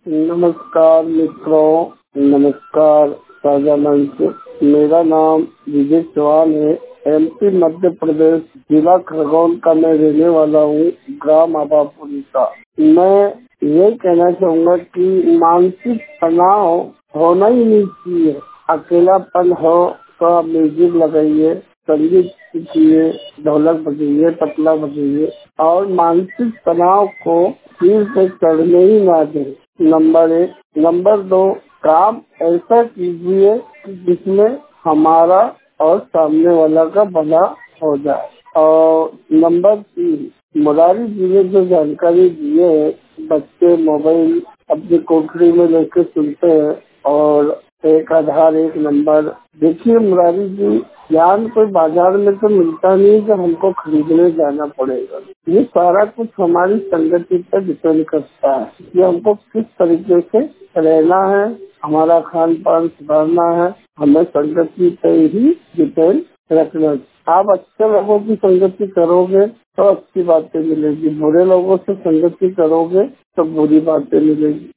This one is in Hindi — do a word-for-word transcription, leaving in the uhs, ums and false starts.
नमस्कार मित्रों, नमस्कार साझा मंच। मेरा नाम विजय चौहान है। एमपी मध्य प्रदेश जिला खरगोन का मैं रहने वाला हूँ, ग्राम आबापुरी का। मैं ये कहना चाहूँगा कि मानसिक तनाव होना ही नहीं चाहिए। अकेलापन हो तो आप म्यूजिक लगाइए, संगीत सीखिए, ढोलक बजाइए, तबला बजाइए और मानसिक तनाव को सिर पे चढ़ने ही ना दें। नंबर एक। नंबर दो, काम ऐसा कीजिए जिसमें हमारा और सामने वाला का भला हो जाए। और नंबर तीन, मुरारी जी ने जो जानकारी दी है, बच्चे मोबाइल अपनी कोठरी में लेकर सुनते हैं और एक आधार एक नंबर। देखिए मुरारी जी, ज्ञान कोई बाजार में तो मिलता नहीं कि हमको खरीदने जाना पड़ेगा। ये सारा कुछ हमारी संगति पर डिपेंड करता है कि हमको किस तरीके से रहना है, हमारा खान पान सुधारना है। हमें संगति पे ही डिपेंड रखना। आप अच्छे लोगों की संगति करोगे तो अच्छी बातें मिलेगी, बुरे लोगों से संगति करोगे तो बुरी बातें मिलेगी।